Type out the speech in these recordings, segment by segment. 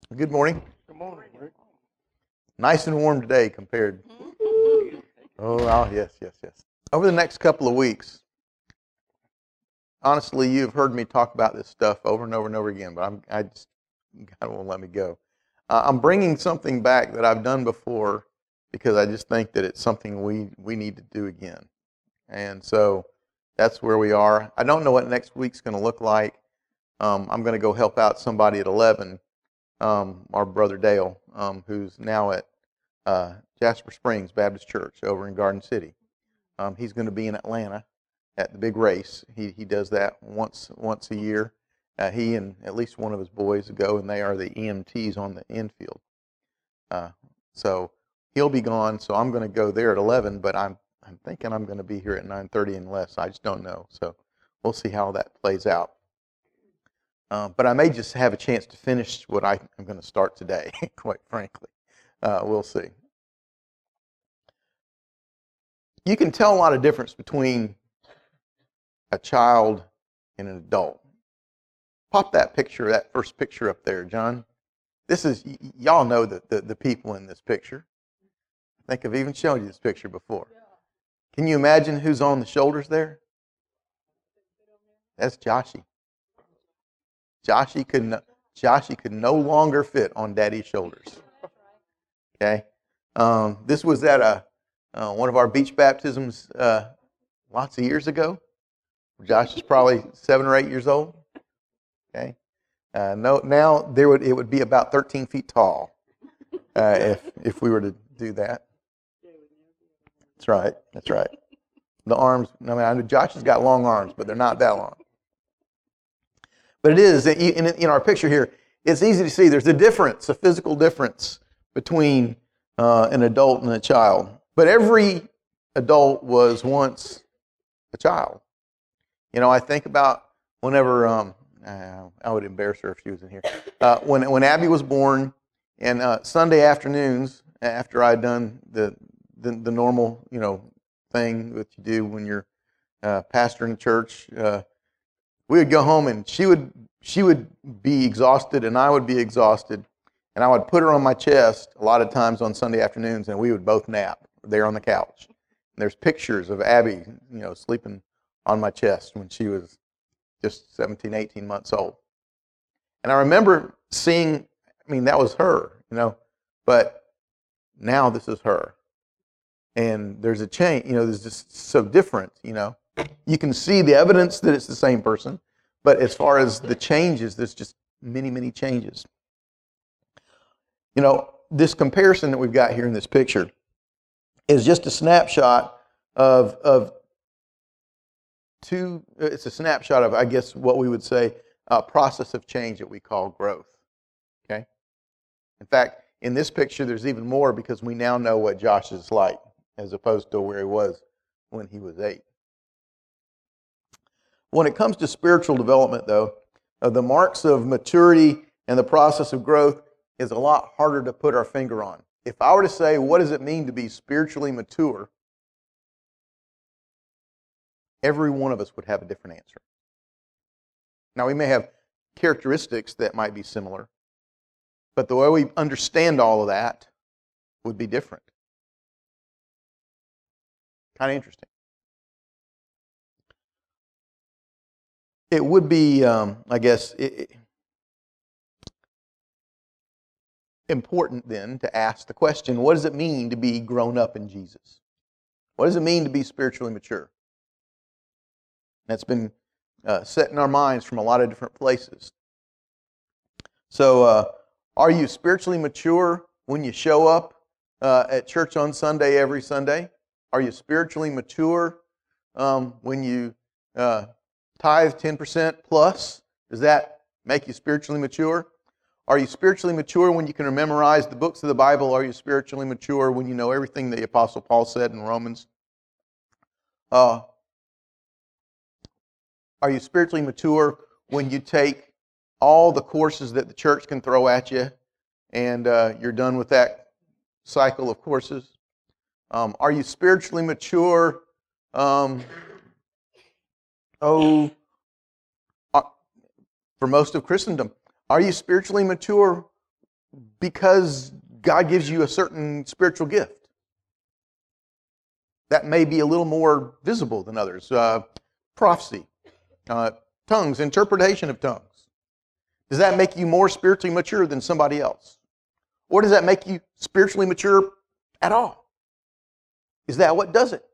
Good morning. Good morning, Rick. Nice and warm today compared. Yes. Over the next couple of weeks, honestly, you've heard me talk about this stuff over and over and over again, but God won't let me go. I'm bringing something back that I've done before because I just think that it's something we need to do again. And so that's where we are. I don't know what next week's going to look like. I'm going to go help out somebody at 11, our brother Dale, who's now at Jasper Springs Baptist Church over in Garden City. He's going to be in Atlanta at the big race. He does that once a year. He and at least one of his boys go, and they are the EMTs on the infield. So he'll be gone. So I'm going to go there at 11, but I'm thinking I'm going to be here at 9:30 unless I just don't know. So we'll see how that plays out. But I may just have a chance to finish what I'm going to start today, quite frankly. We'll see. You can tell a lot of difference between a child and an adult. Pop that first picture up there, John. This is, y'all know the people in this picture. I think I've even shown you this picture before. Can you imagine who's on the shoulders there? That's Joshy. Joshy could no longer fit on Daddy's shoulders. Okay, this was at one of our beach baptisms lots of years ago. Josh is probably 7 or 8 years old. Okay, now it would be about 13 feet tall if we were to do that. That's right. The arms. I know Josh has got long arms, but they're not that long. But it is in our picture here. It's easy to see. There's a physical difference between an adult and a child. But every adult was once a child. You know, I think about whenever I would embarrass her if she was in here. When Abby was born, and Sunday afternoons after I'd done the normal thing that you do when you're pastoring church, we would go home and she would be exhausted and I would be exhausted, and I would put her on my chest a lot of times on Sunday afternoons, and we would both nap there on the couch. And there's pictures of Abby, sleeping on my chest when she was just 17, 18 months old. And I remember seeing, that was her, but now this is her. And there's a change, there's just so different, You can see the evidence that it's the same person, but as far as the changes, there's just many, many changes. This comparison that we've got here in this picture is just a snapshot of two. It's a snapshot of, I guess, what we would say a process of change that we call growth. Okay. In fact, in this picture, there's even more because we now know what Josh is like as opposed to where he was when he was 8. When it comes to spiritual development, though, the marks of maturity and the process of growth is a lot harder to put our finger on. If I were to say, what does it mean to be spiritually mature? Every one of us would have a different answer. Now, we may have characteristics that might be similar, but the way we understand all of that would be different. Kind of interesting. It would be, I guess, important then to ask the question, what does it mean to be grown up in Jesus? What does it mean to be spiritually mature? That's been set in our minds from a lot of different places. So, are you spiritually mature when you show up at church on Sunday every Sunday? Are you spiritually mature when you tithe 10% plus? Does that make you spiritually mature? Are you spiritually mature when you can memorize the books of the Bible? Are you spiritually mature when you know everything the Apostle Paul said in Romans? Are you spiritually mature when you take all the courses that the church can throw at you and you're done with that cycle of courses? Are you spiritually mature for most of Christendom? Are you spiritually mature because God gives you a certain spiritual gift that may be a little more visible than others. Prophecy, tongues, interpretation of tongues. Does that make you more spiritually mature than somebody else? Or does that make you spiritually mature at all? Is that what does it?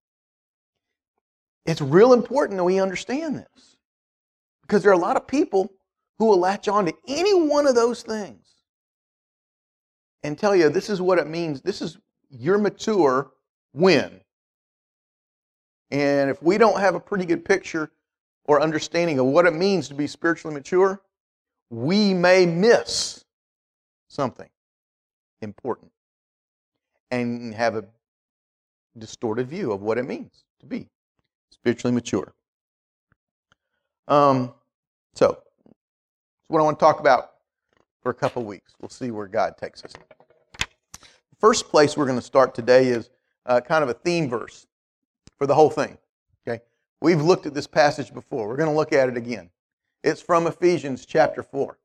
It's real important that we understand this, because there are a lot of people who will latch on to any one of those things and tell you this is what it means. This is, you're mature when. And if we don't have a pretty good picture or understanding of what it means to be spiritually mature, we may miss something important and have a distorted view of what it means to be spiritually mature. So that's what I want to talk about for a couple of weeks. We'll see where God takes us. The first place we're going to start today is kind of a theme verse for the whole thing. Okay, we've looked at this passage before. We're going to look at it again. It's from Ephesians chapter 4.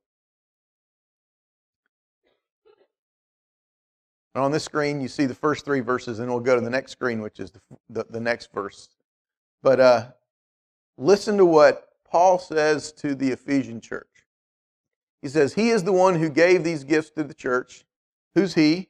And on this screen, you see the first 3 verses, and we'll go to the next screen, which is the next verse. But listen to what Paul says to the Ephesian church. He says, He is the one who gave these gifts to the church. Who's He?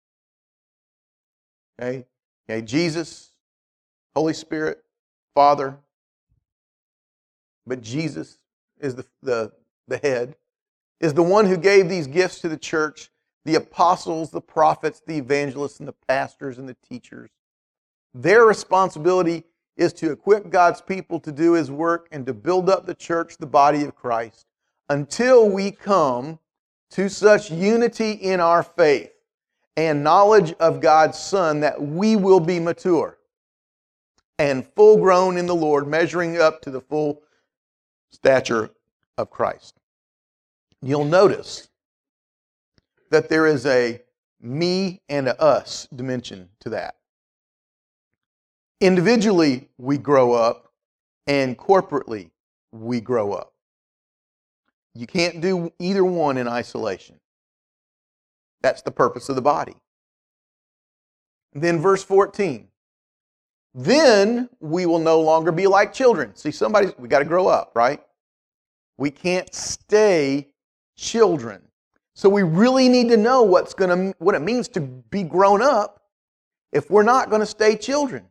Okay, Jesus, Holy Spirit, Father. But Jesus is the head, is the one who gave these gifts to the church. The apostles, the prophets, the evangelists, and the pastors and the teachers. Their responsibility is to equip God's people to do His work and to build up the church, the body of Christ, until we come to such unity in our faith and knowledge of God's Son that we will be mature and full grown in the Lord, measuring up to the full stature of Christ. You'll notice that there is a me and a us dimension to that. Individually, we grow up, and corporately, we grow up. You can't do either one in isolation. That's the purpose of the body. And then verse 14. Then we will no longer be like children. See, we got to grow up, right? We can't stay children. So we really need to know what it means to be grown up if we're not going to stay children.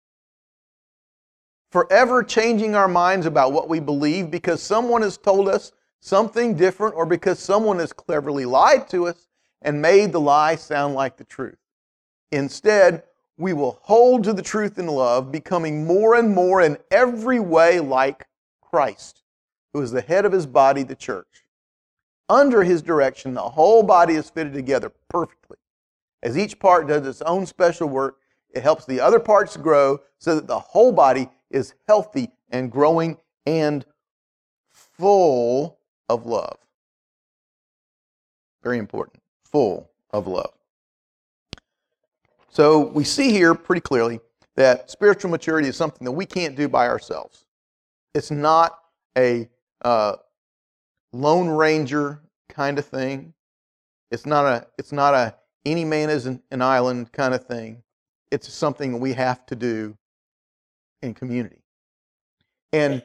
Forever changing our minds about what we believe because someone has told us something different or because someone has cleverly lied to us and made the lie sound like the truth. Instead, we will hold to the truth in love, becoming more and more in every way like Christ, who is the head of His body, the church. Under His direction, the whole body is fitted together perfectly. As each part does its own special work, it helps the other parts grow so that the whole body is healthy and growing and full of love. Very important. Full of love. So we see here pretty clearly that spiritual maturity is something that we can't do by ourselves. It's not a Lone Ranger kind of thing. It's not a any man is an island kind of thing. It's something we have to do in community. And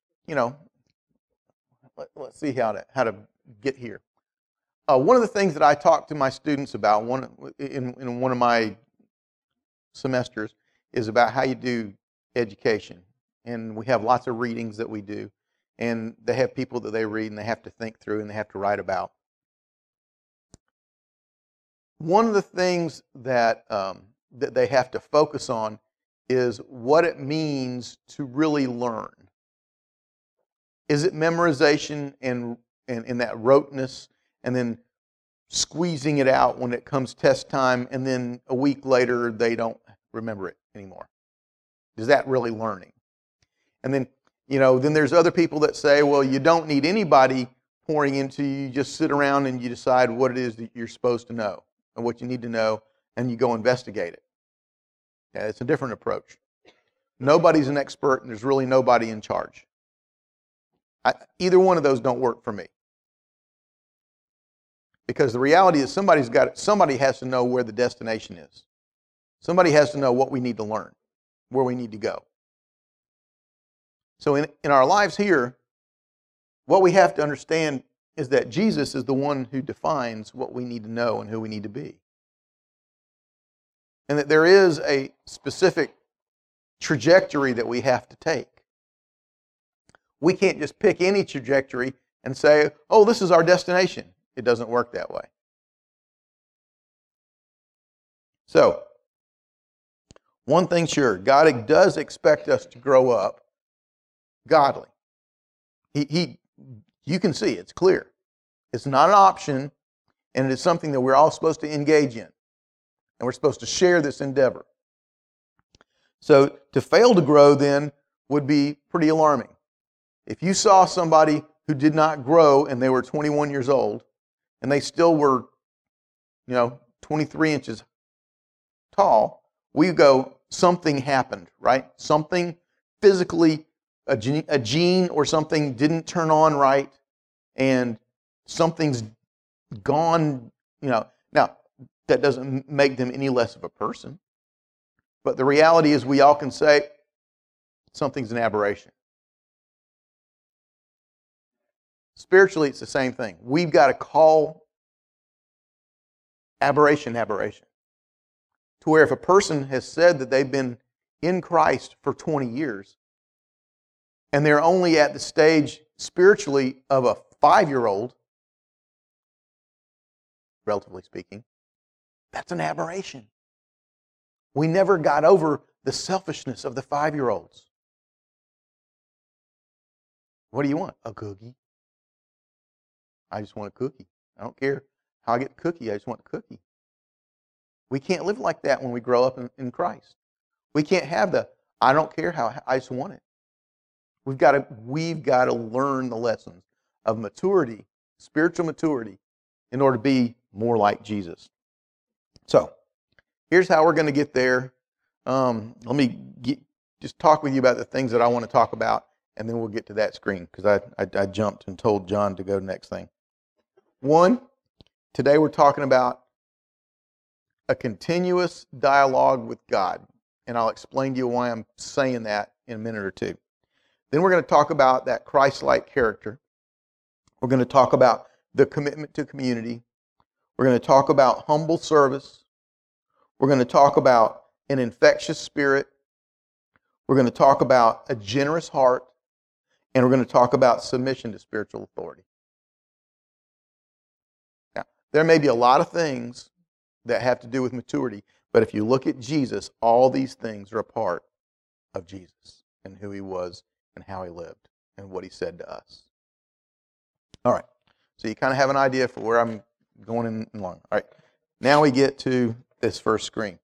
let's see how to get here. One of the things that I talk to my students about in one of my semesters is about how you do education. And we have lots of readings that we do. And they have people that they read and they have to think through and they have to write about. One of the things that they have to focus on is what it means to really learn. Is it memorization and that roteness and then squeezing it out when it comes test time and then a week later they don't remember it anymore? Is that really learning? And then then there's other people that say, well, you don't need anybody pouring into you. You just sit around and you decide what it is that you're supposed to know and what you need to know, and you go investigate it. Yeah, it's a different approach. Nobody's an expert, and there's really nobody in charge. Either one of those don't work for me. Because the reality is somebody has to know where the destination is. Somebody has to know what we need to learn, where we need to go. So in our lives here, what we have to understand is that Jesus is the one who defines what we need to know and who we need to be. And that there is a specific trajectory that we have to take. We can't just pick any trajectory and say, oh, this is our destination. It doesn't work that way. So, one thing sure, God does expect us to grow up godly. You can see, it's clear. It's not an option, and it is something that we're all supposed to engage in. And we're supposed to share this endeavor. So to fail to grow then would be pretty alarming. If you saw somebody who did not grow and they were 21 years old, and they still were, 23 inches tall, we go, something happened, right? Something physically, a gene or something didn't turn on right, and something's gone, Now, that doesn't make them any less of a person. But the reality is we all can say something's an aberration. Spiritually, it's the same thing. We've got to call aberration. To where if a person has said that they've been in Christ for 20 years, and they're only at the stage spiritually of a 5-year-old, relatively speaking, that's an aberration. We never got over the selfishness of the 5-year-olds. What do you want? A cookie. I just want a cookie. I don't care how I get the cookie. I just want the cookie. We can't live like that when we grow up in Christ. We can't have I don't care how, I just want it. We've got to learn the lessons of maturity, spiritual maturity, in order to be more like Jesus. So, here's how we're going to get there. Let me just talk with you about the things that I want to talk about, and then we'll get to that screen, because I jumped and told John to go to the next thing. One, today we're talking about a continuous dialogue with God, and I'll explain to you why I'm saying that in a minute or two. Then we're going to talk about that Christ-like character. We're going to talk about the commitment to community. We're going to talk about humble service. We're going to talk about an infectious spirit. We're going to talk about a generous heart. And we're going to talk about submission to spiritual authority. Now, there may be a lot of things that have to do with maturity, but if you look at Jesus, all these things are a part of Jesus and who he was and how he lived and what he said to us. All right, so you kind of have an idea for where I'm going in long. All right, now we get to this first screen.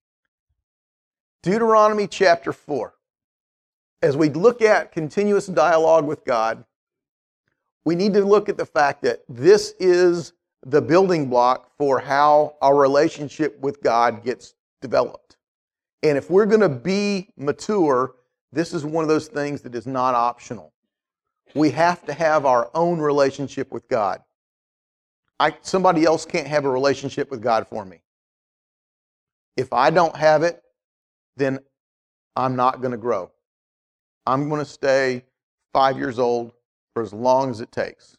Deuteronomy chapter 4. As we look at continuous dialogue with God, we need to look at the fact that this is the building block for how our relationship with God gets developed. And if we're going to be mature, this is one of those things that is not optional. We have to have our own relationship with God. Somebody else can't have a relationship with God for me. If I don't have it, then I'm not going to grow. I'm going to stay 5 years old for as long as it takes.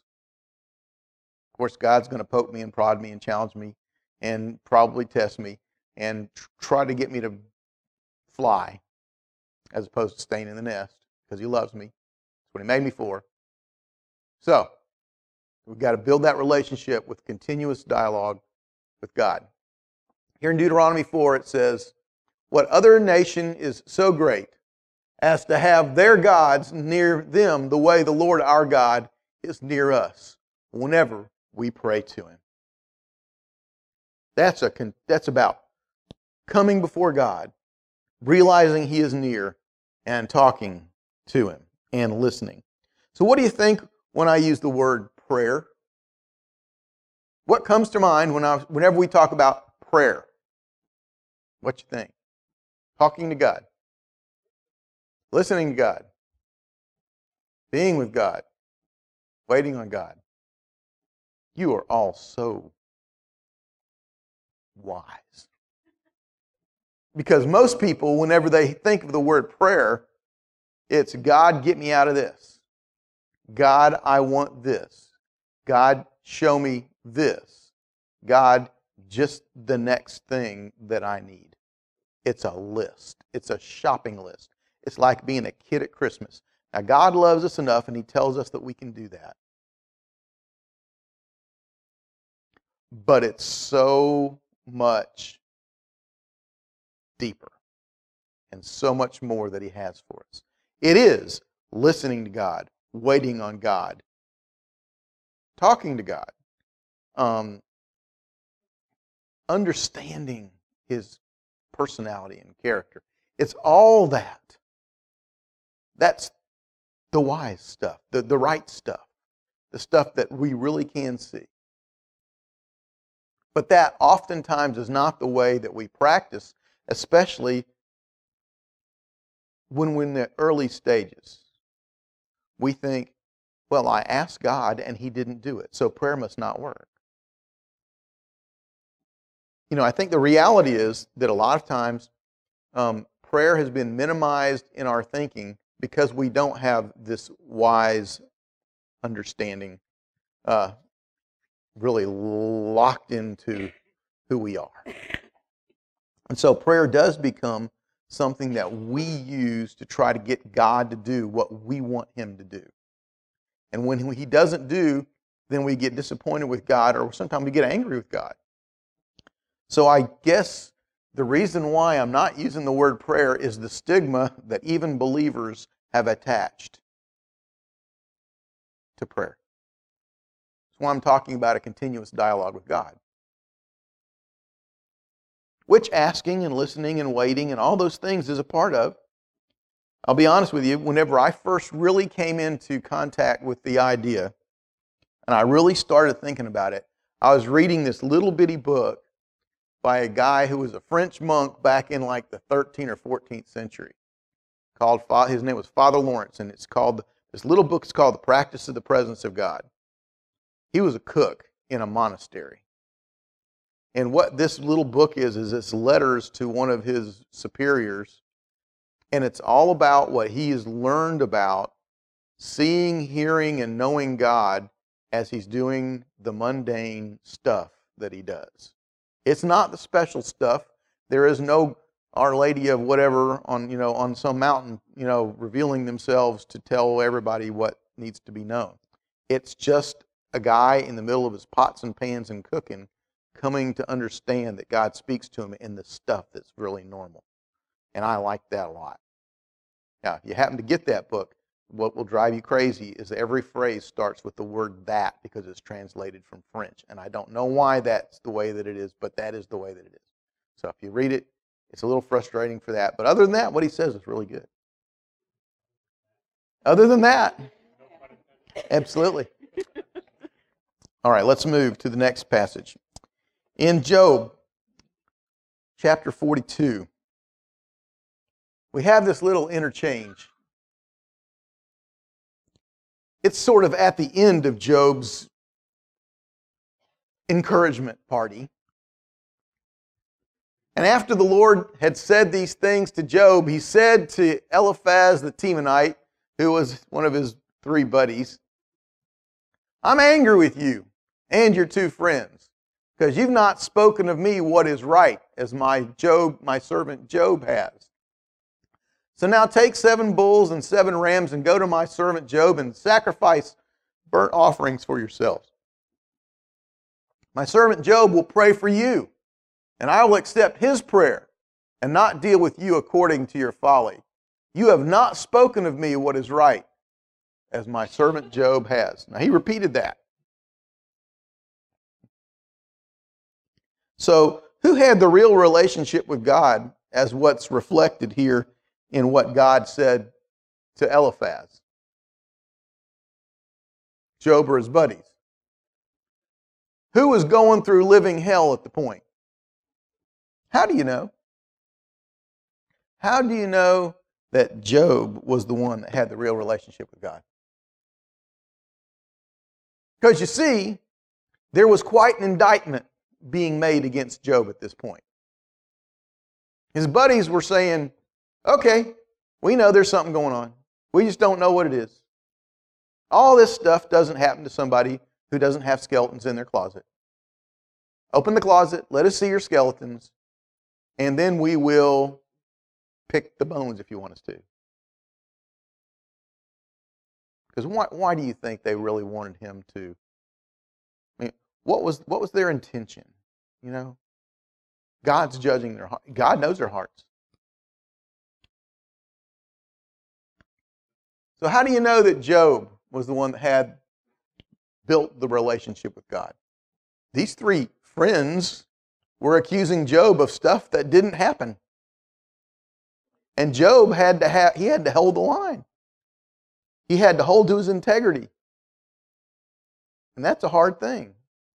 Of course, God's going to poke me and prod me and challenge me and probably test me and try to get me to fly as opposed to staying in the nest, because he loves me. That's what he made me for. So, we've got to build that relationship with continuous dialogue with God. Here in Deuteronomy 4, it says, "What other nation is so great as to have their gods near them the way the Lord our God is near us whenever we pray to him?" That's about coming before God, realizing he is near, and talking to him and listening. So what do you think when I use the word prayer? What comes to mind whenever we talk about prayer? What you think? Talking to God. Listening to God. Being with God. Waiting on God. You are all so wise. Because most people, whenever they think of the word prayer, it's God, get me out of this. God, I want this. God, show me this. God, just the next thing that I need. It's a list. It's a shopping list. It's like being a kid at Christmas. Now, God loves us enough, and He tells us that we can do that. But it's so much deeper and so much more that He has for us. It is listening to God, waiting on God, talking to God, understanding His personality and character. It's all that. That's the wise stuff, the right stuff, the stuff that we really can see. But that oftentimes is not the way that we practice, especially when we're in the early stages. We think, well, I asked God and He didn't do it, so prayer must not work. You know, I think the reality is that a lot of times prayer has been minimized in our thinking because we don't have this wise understanding really locked into who we are. And so prayer does become something that we use to try to get God to do what we want Him to do. And when He doesn't do, then we get disappointed with God, or sometimes we get angry with God. So I guess the reason why I'm not using the word prayer is the stigma that even believers have attached to prayer. That's why I'm talking about a continuous dialogue with God, which asking and listening and waiting and all those things is a part of. I'll be honest with you, whenever I first really came into contact with the idea, and I really started thinking about it, I was reading this little bitty book by a guy who was a French monk back in like the 13th or 14th century. His name was Father Lawrence, and this little book is called The Practice of the Presence of God. He was a cook in a monastery. And what this little book is it's letters to one of his superiors, and it's all about what he has learned about seeing, hearing, and knowing God as he's doing the mundane stuff that he does. It's not the special stuff. There is no Our Lady of whatever on some mountain, revealing themselves to tell everybody what needs to be known. It's just a guy in the middle of his pots and pans and cooking, coming to understand that God speaks to him in the stuff that's really normal. And I like that a lot. Now, if you happen to get that book, what will drive you crazy is every phrase starts with the word that because it's translated from French. And I don't know why that's the way that it is, but that is the way that it is. So if you read it, it's a little frustrating for that. But other than that, what he says is really good. Other than that, absolutely. All right, let's move to the next passage. In Job, chapter 42, we have this little interchange. It's sort of at the end of Job's encouragement party. And after the Lord had said these things to Job, He said to Eliphaz the Temanite, who was one of his three buddies, I'm angry with you and your two friends, because you've not spoken of me what is right, as my servant Job has. So now take 7 bulls and 7 rams and go to my servant Job and sacrifice burnt offerings for yourselves. My servant Job will pray for you, and I will accept his prayer and not deal with you according to your folly. You have not spoken of me what is right, as my servant Job has. Now he repeated that. So who had the real relationship with God as what's reflected here in what God said to Eliphaz? Job or his buddies? Who was going through living hell at the point? How do you know? How do you know that Job was the one that had the real relationship with God? Because you see, There was quite an indictment being made against Job at this point. His buddies were saying, okay, we know there's something going on. We just don't know what it is. All this stuff doesn't happen to somebody who doesn't have skeletons in their closet. Open the closet, let us see your skeletons, and then we will pick the bones if you want us to. Because why do you think they really wanted him to? I mean, what was their intention? You know, God's judging their heart. God knows their hearts. So how do you know that Job was the one that had built the relationship with God? These three friends were accusing Job of stuff that didn't happen. And Job had to hold the line. He had to hold to his integrity. And that's a hard thing.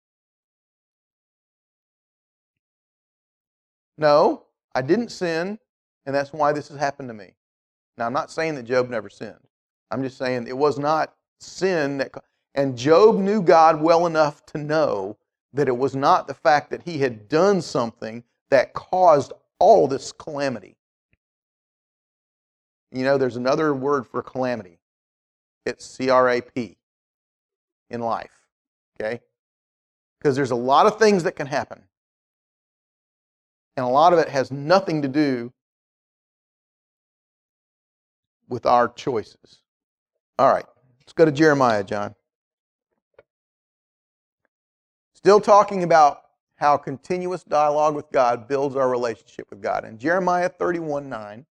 No, I didn't sin, and that's why this has happened to me. Now, I'm not saying that Job never sinned. I'm just saying it was not sin that... And Job knew God well enough to know that it was not the fact that he had done something that caused all this calamity. You know, there's another word for calamity. It's CRAP in life, okay? Because there's a lot of things that can happen. And a lot of it has nothing to do with our choices. All right, let's go to Jeremiah, John. Still talking about how continuous dialogue with God builds our relationship with God. In Jeremiah 31:9,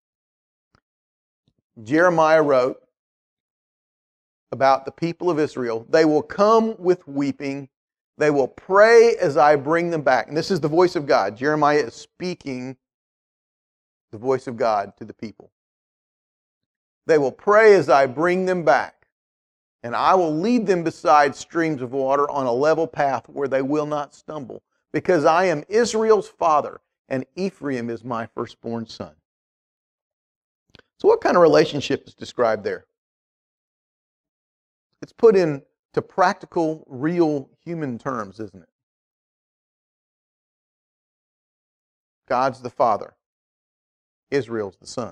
Jeremiah wrote about the people of Israel. They will come with weeping. They will pray as I bring them back. And this is the voice of God. Jeremiah is speaking the voice of God to the people. They will pray as I bring them back, and I will lead them beside streams of water on a level path where they will not stumble, because I am Israel's father, and Ephraim is my firstborn son. So what kind of relationship is described there? It's put into practical, real human terms, isn't it? God's the father. Israel's the son.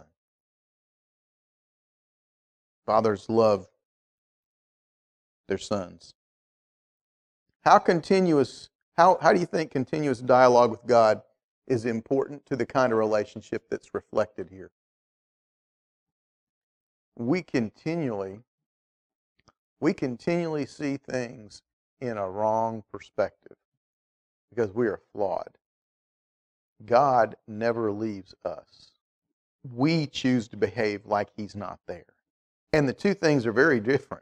Fathers love their sons. How do you think continuous dialogue with God is important to the kind of relationship that's reflected here? We continually see things in a wrong perspective because we are flawed. God never leaves us. We choose to behave like He's not there. And the two things are very different.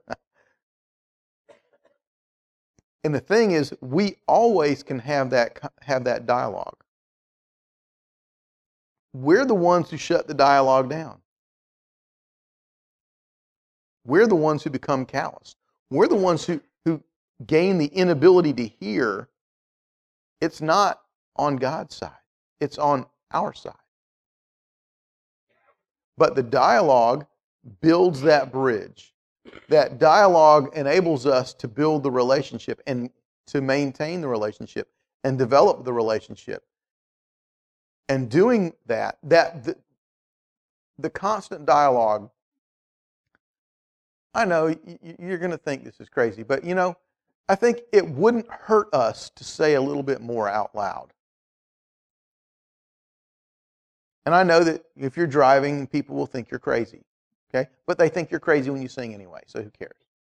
And the thing is, we always can have that dialogue. We're the ones who shut the dialogue down. We're the ones who become calloused. We're the ones who gain the inability to hear. It's not on God's side. It's on our side. But the dialogue builds that bridge. That dialogue enables us to build the relationship and to maintain the relationship and develop the relationship. And doing that the constant dialogue, I know you're going to think this is crazy, but you know, I think it wouldn't hurt us to say a little bit more out loud. And I know that if you're driving, people will think you're crazy, okay? But they think you're crazy when you sing anyway, so who cares?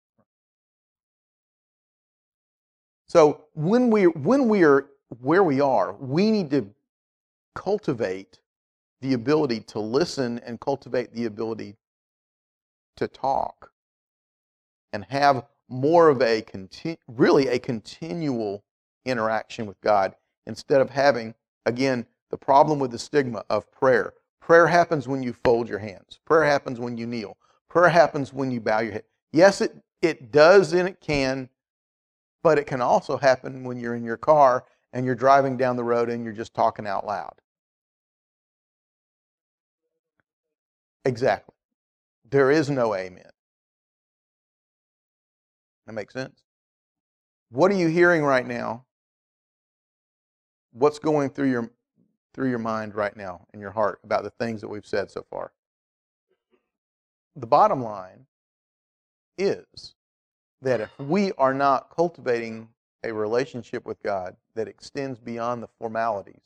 So when we are where we are, we need to cultivate the ability to listen and cultivate the ability to talk and have more of a continual interaction with God instead of having, again, the problem with the stigma of prayer. Prayer happens when you fold your hands. Prayer happens when you kneel. Prayer happens when you bow your head. Yes, it does and it can, but it can also happen when you're in your car and you're driving down the road and you're just talking out loud. Exactly. There is no amen. That makes sense? What are you hearing right now? What's going through your mind right now in your heart about the things that we've said so far? The bottom line is that if we are not cultivating a relationship with God that extends beyond the formalities,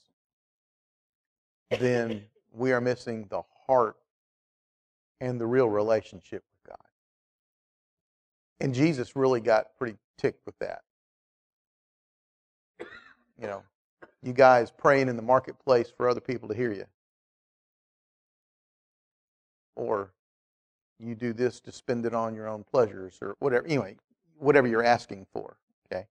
then we are missing the heart and the real relationship with God. And Jesus really got pretty ticked with that. You know, you guys praying in the marketplace for other people to hear you. Or you do this to spend it on your own pleasures or whatever. Anyway, whatever you're asking for, okay?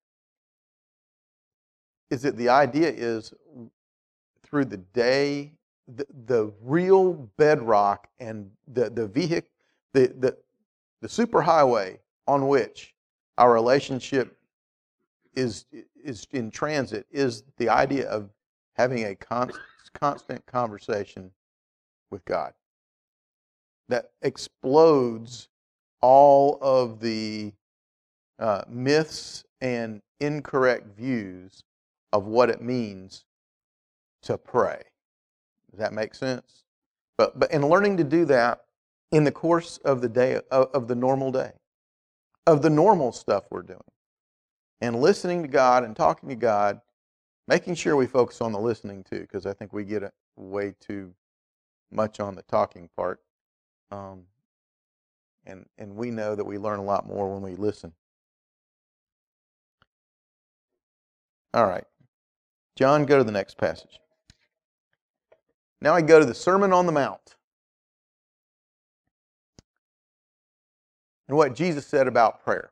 Is it the idea is through the day, the real bedrock and the vehicle, the superhighway on which our relationship is in transit is the idea of having a constant conversation with God that explodes all of the myths and incorrect views of what it means to pray. Does that make sense? But in learning to do that in the course of the day, of the normal day, of the normal stuff we're doing, and listening to God and talking to God, making sure we focus on the listening too, because I think we get way too much on the talking part. And we know that we learn a lot more when we listen. All right. John, go to the next passage. Now I go to the Sermon on the Mount. And what Jesus said about prayer.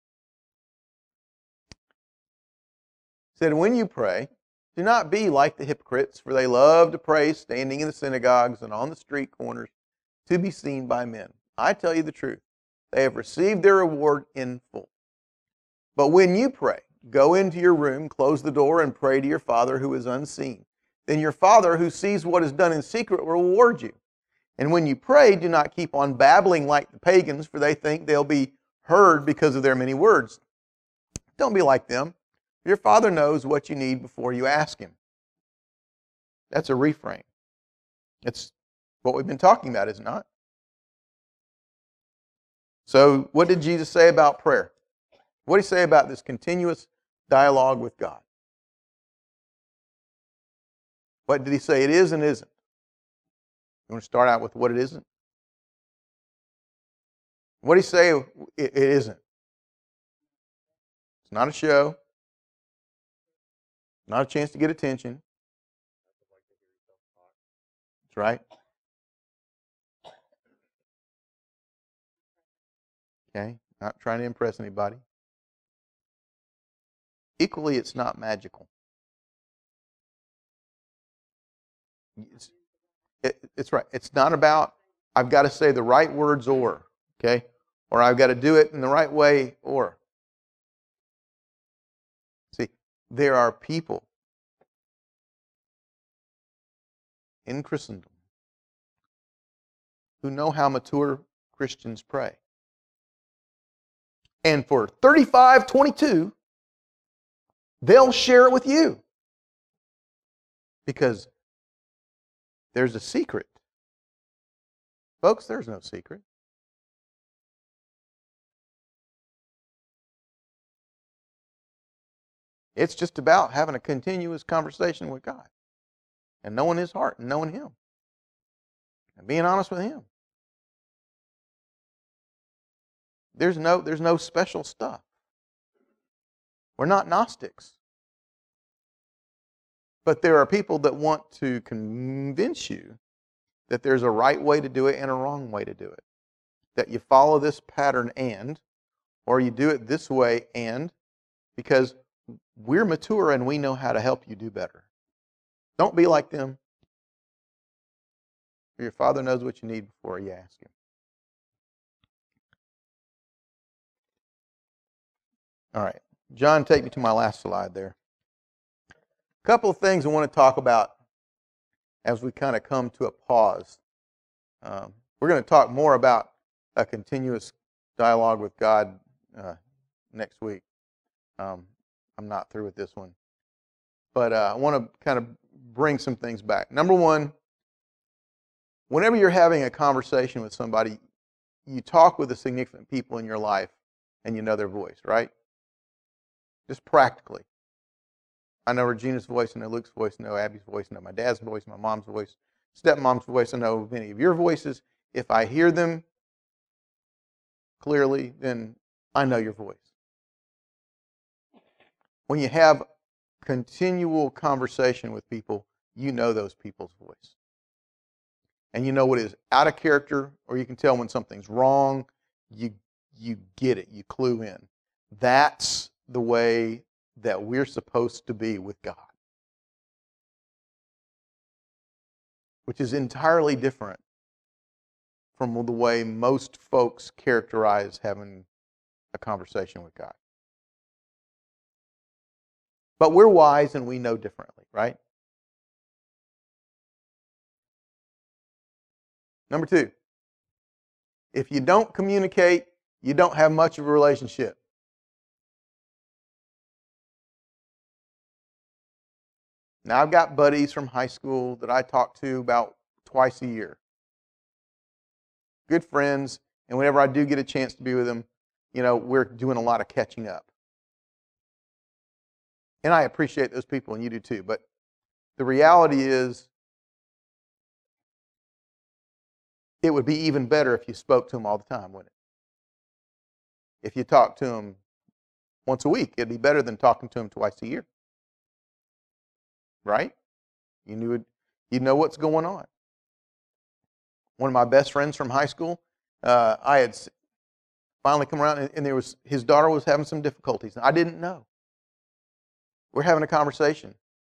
He said, when you pray, do not be like the hypocrites, for they love to pray standing in the synagogues and on the street corners to be seen by men. I tell you the truth, they have received their reward in full. But when you pray, go into your room, close the door, and pray to your Father who is unseen. Then your Father who sees what is done in secret will reward you. And when you pray, do not keep on babbling like the pagans, for they think they'll be heard because of their many words. Don't be like them. Your Father knows what you need before you ask Him. That's a refrain. It's what we've been talking about, is it not? So what did Jesus say about prayer? What did He say about this continuous dialogue with God? What did He say it is and isn't? You want to start out with what it isn't? What did He say it isn't? It's not a show. Not a chance to get attention. That's right. Okay, not trying to impress anybody. Equally, it's not magical. It's right. It's not about, I've got to say the right words or, okay? Or I've got to do it in the right way or. See, there are people in Christendom who know how mature Christians pray. And for $35.22, they'll share it with you. Because there's a secret. Folks, there's no secret. It's just about having a continuous conversation with God and knowing His heart and knowing Him and being honest with Him. There's no special stuff. We're not Gnostics. But there are people that want to convince you that there's a right way to do it and a wrong way to do it. That you follow this pattern or you do it this way because we're mature and we know how to help you do better. Don't be like them. Your Father knows what you need before you ask Him. All right. John, take me to my last slide there. A couple of things I want to talk about as we kind of come to a pause. We're going to talk more about a continuous dialogue with God next week. I'm not through with this one. But I want to kind of bring some things back. Number one, whenever you're having a conversation with somebody, you talk with the significant people in your life and you know their voice, right? Just practically. I know Regina's voice, I know Luke's voice, I know Abby's voice, I know my dad's voice, my mom's voice, stepmom's voice, I know many of your voices. If I hear them clearly, then I know your voice. When you have continual conversation with people, you know those people's voice. And you know what is out of character, or you can tell when something's wrong. You get it. You clue in. That's the way that we're supposed to be with God, which is entirely different from the way most folks characterize having a conversation with God. But we're wise and we know differently, right? Number two, if you don't communicate, you don't have much of a relationship. Now, I've got buddies from high school that I talk to about twice a year. Good friends, and whenever I do get a chance to be with them, we're doing a lot of catching up. And I appreciate those people, and you do too. But the reality is, it would be even better if you spoke to them all the time, wouldn't it? If you talked to them once a week, it'd be better than talking to them twice a year. Right? You know what's going on. One of my best friends from high school, I had finally come around, and his daughter was having some difficulties. I didn't know. We're having a conversation.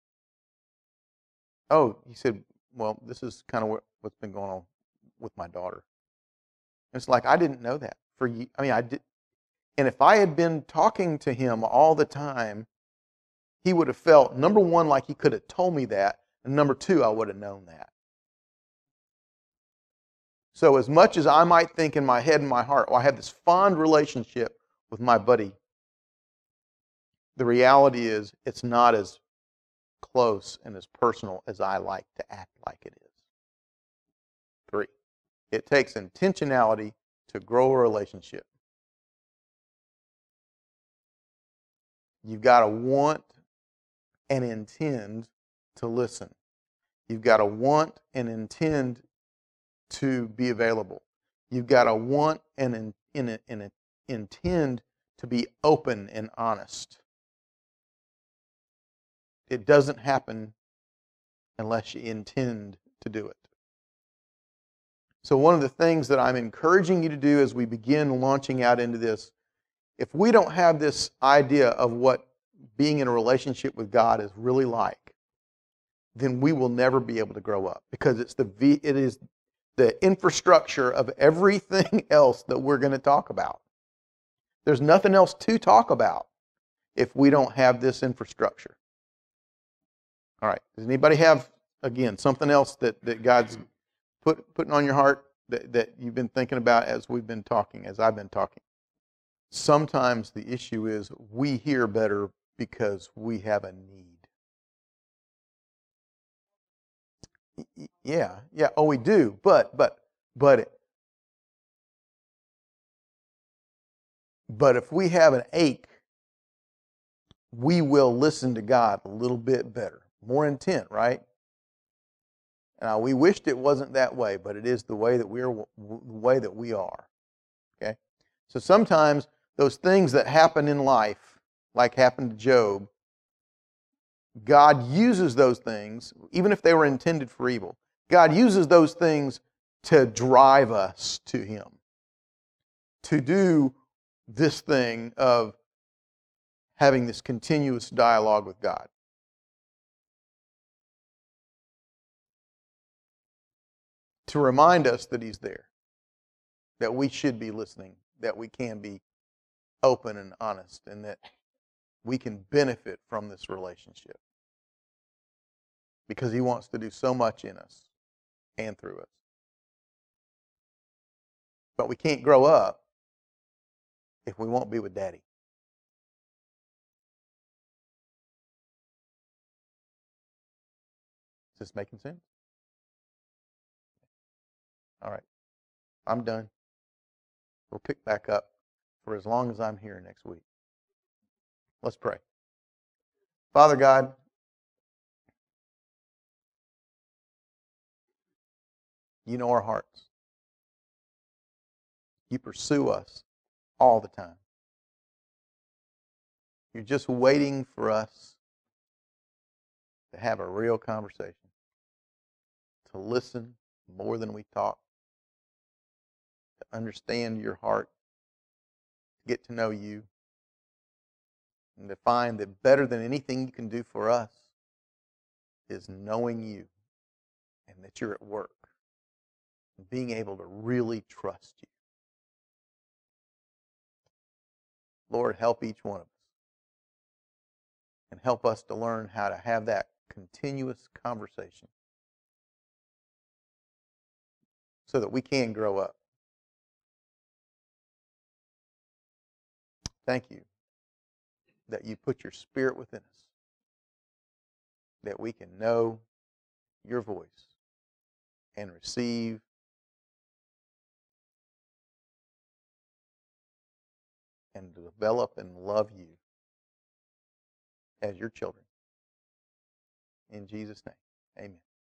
Oh, he said, well, this is kind of what's been going on with my daughter. And it's like, I didn't know that. I did. And if I had been talking to him all the time, he would have felt, number one, like he could have told me that, and number two, I would have known that. So as much as I might think in my head and my heart, I have this fond relationship with my buddy, the reality is it's not as close and as personal as I like to act like it is. 3, it takes intentionality to grow a relationship. You've got to want and intend to listen. You've got to want and intend to be available. You've got to want and intend to be open and honest. It doesn't happen unless you intend to do it. So one of the things that I'm encouraging you to do as we begin launching out into this, if we don't have this idea of what being in a relationship with God is really like, then we will never be able to grow up, because it is the infrastructure of everything else that we're going to talk about. There's nothing else to talk about if we don't have this infrastructure. All right. Does anybody have, again, something else that God's putting on your heart that you've been thinking about as we've been talking, as I've been talking? Sometimes the issue is we hear better because we have a need. Yeah. Oh, we do. But if we have an ache, we will listen to God a little bit better, more intent, right? Now, we wished it wasn't that way, but it is the way that we are. Okay? So sometimes those things that happen in life, like happened to Job, God uses those things, even if they were intended for evil. God uses those things to drive us to Him, to do this thing of having this continuous dialogue with God. To remind us that He's there, that we should be listening, that we can be open and honest, and that we can benefit from this relationship. Because He wants to do so much in us and through us. But we can't grow up if we won't be with Daddy. Is this making sense? All right. I'm done. We'll pick back up for as long as I'm here next week. Let's pray. Father God, you know our hearts. You pursue us all the time. You're just waiting for us to have a real conversation, to listen more than we talk, to understand your heart, to get to know you, and to find that better than anything you can do for us is knowing you and that you're at work and being able to really trust you. Lord, help each one of us and help us to learn how to have that continuous conversation so that we can grow up. Thank you that you put your spirit within us, that we can know your voice and receive and develop and love you as your children. In Jesus' name, amen.